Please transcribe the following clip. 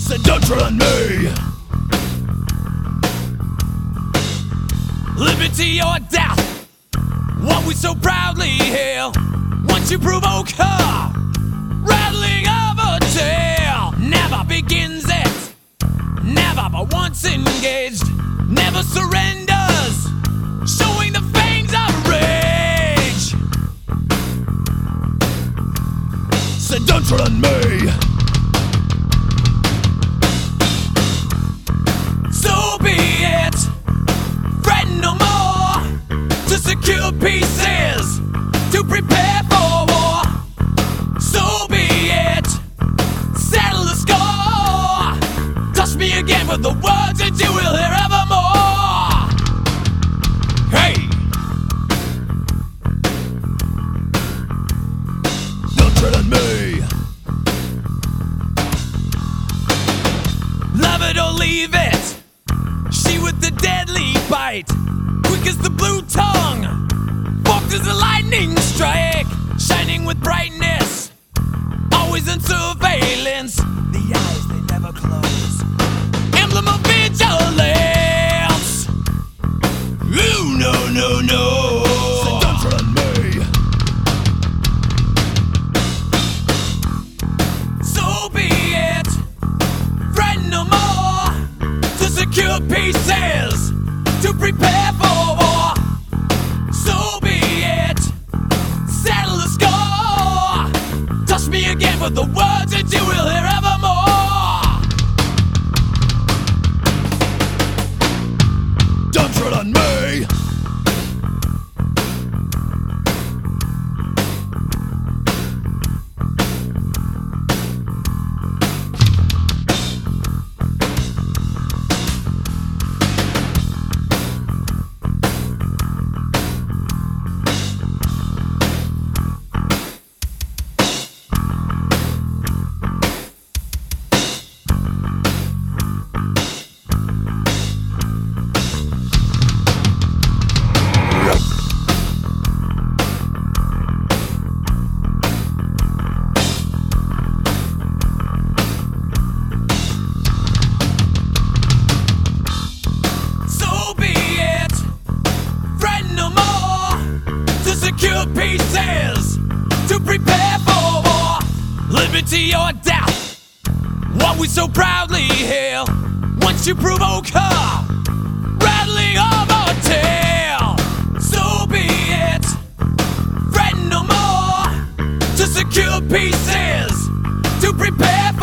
So don't tread on me. Liberty or death, what we so proudly hail. Once you provoke her, rattling of a tale. Never begins it, never but once engaged. Never surrenders, showing the fangs of rage. So don't tread on me. So be it, threaten no more. To secure pieces, to prepare for war. So be it, settle the score. Touch me again with the words that you will hear evermore. Hey! Don't tread on me. Love it or leave it. She with the deadly bite, quick as the blue tongue, forked as a lightning strike, shining with brightness, always in surveillance. The eyes, they never close, emblem of vigilance. Ooh, no, no, no. So don't tread on me. So be it, threaten no more. To secure pieces, to prepare for war. So be it, settle the score. Touch me again with the words that you will hear evermore. Don't tread on me. Secure pieces, to prepare for war. Liberty or death, what we so proudly hail. Once you provoke her, rattling of our tale. So be it, threaten no more. To secure pieces, to prepare for